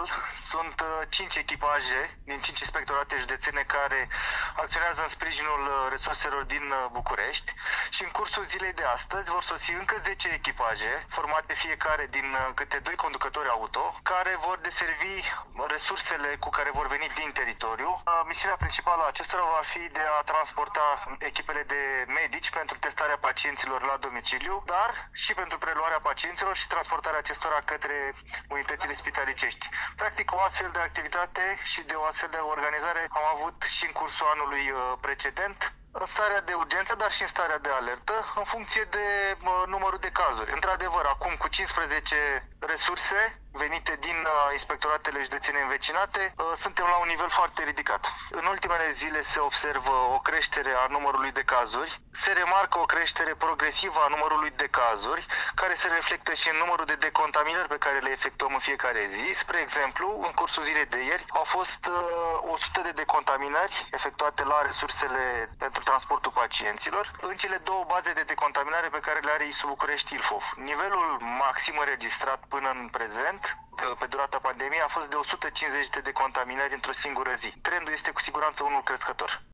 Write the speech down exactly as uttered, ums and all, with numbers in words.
total sunt cinci echipaje din cinci inspectorate județene care acționează în sprijinul resurselor din București și în cursul zilei de astăzi vor sosi încă zece echipaje, formate fiecare din câte doi conducători auto, care vor deservi resursele cu care vor veni din teritoriu. Misiunea principală a acestora va fi de a transporta echipele de medici pentru testarea pacienților la domiciliu, dar și pentru preluarea pacienților și transportarea acestora către unitățile spitalicești. Practic, o astfel de activitate și de o astfel de organizare am avut și în cursul anului precedent, în starea de urgență, dar și în starea de alertă, în funcție de uh, numărul de cazuri. Într-adevăr, acum cu cincisprezece resurse venite din uh, inspectoratele județene învecinate, uh, suntem la un nivel foarte ridicat. În ultimele zile se observă o creștere a numărului de cazuri, se remarcă o creștere progresivă a numărului de cazuri, care se reflectă și în numărul de decontaminări pe care le efectuăm în fiecare zi. Spre exemplu, în cursul zilei de ieri au fost uh, o sută de decontaminări efectuate la resursele pentru transportul pacienților, în cele două baze de decontaminare pe care le are I S U București Ilfov. Nivelul maxim înregistrat până în prezent, pe durata pandemiei, a fost de o sută cincizeci de decontaminări într-o singură zi. Trendul este cu siguranță unul crescător.